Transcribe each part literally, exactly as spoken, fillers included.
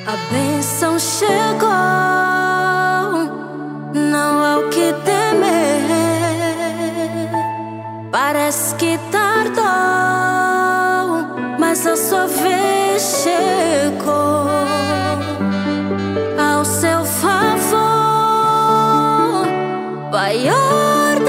A bênção chegou, não há o que temer. Parece que tardou, mas a sua vez chegou. Ao seu favor, Pai ordenou,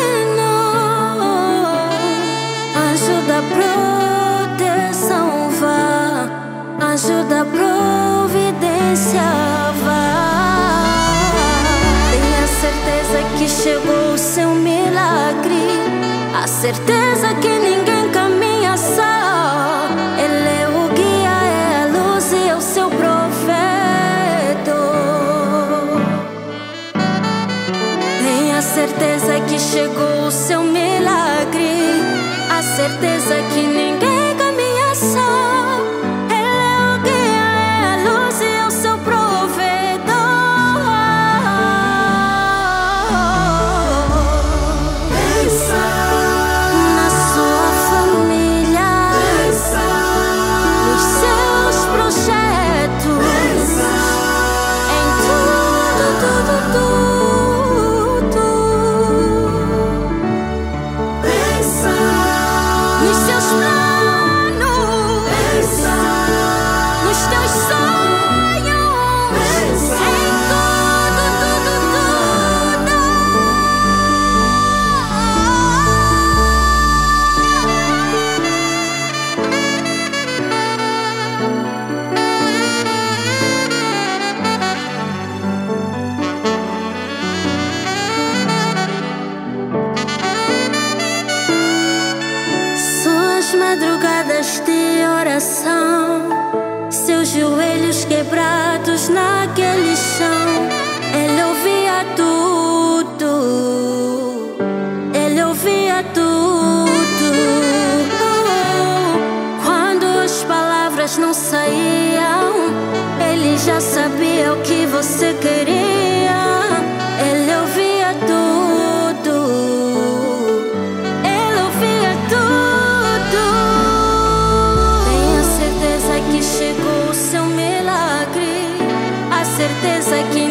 anjo da proteção vá, anjo da providência vá. Tenha certeza que chegou o seu milagre, a certeza que ninguém caminha só. Ele é o guia, é a luz e é o seu provedor. Tenha certeza que chegou o seu milagre, a certeza que ninguém caminha só. Madrugadas de oração, seus joelhos quebrados naquele chão. Ele ouvia tudo, ele ouvia tudo. Quando as palavras não saíam, ele já sabia o que você queria. Ele ouvia tudo, ele ouvia tudo. Chegou o seu milagre, a certeza que